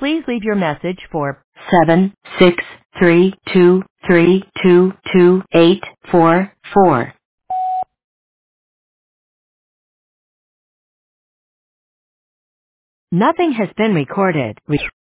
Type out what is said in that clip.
Please leave your message for 76323222844. Nothing has been recorded.